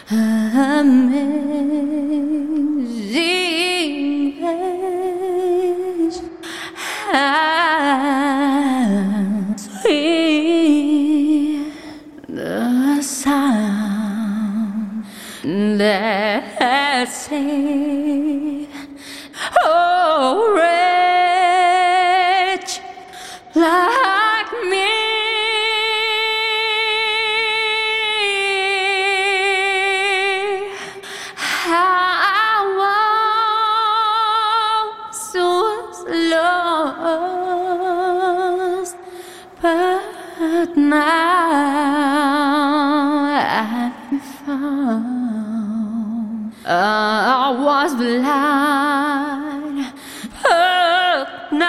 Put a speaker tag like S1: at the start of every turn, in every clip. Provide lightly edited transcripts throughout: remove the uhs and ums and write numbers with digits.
S1: Amazing grace, how sweet the sound that saved a wretch like me. Lost, but now I've been found. I was blind, but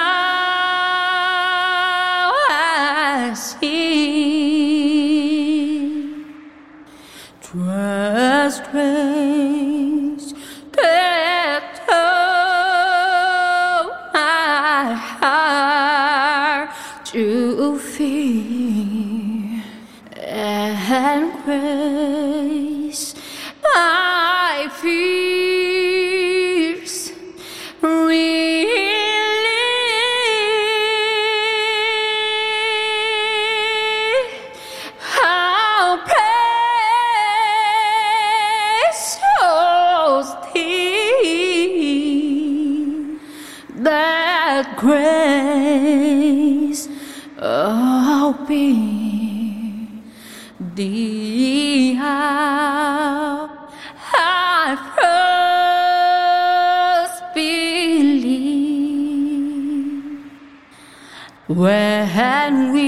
S1: now I see. Trust, grace, that to fear and grace my fears relieve. How precious thee that grace. Oh, be the hour I first believed, when we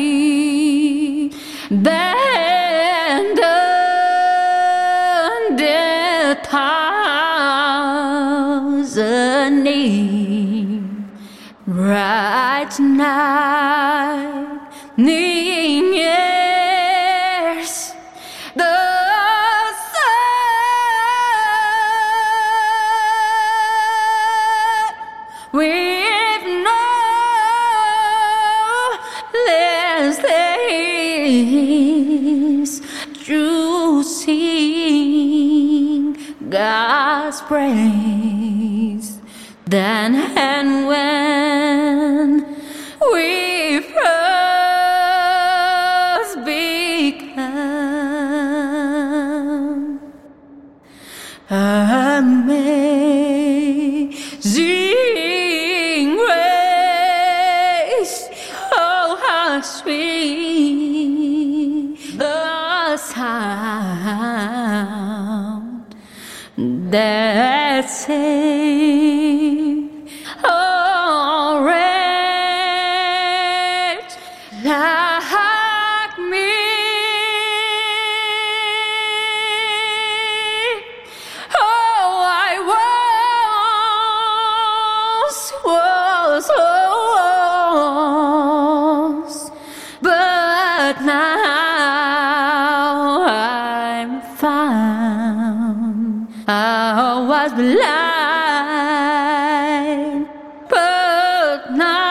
S1: bend under 1,000 knees. Right night, years, the sun with no less days to sing God's praise. Then and when we first began, amazing grace, oh how sweet the sound that saved a wretch like me. Oh, I was lost, but now I'm found. I was blind, but now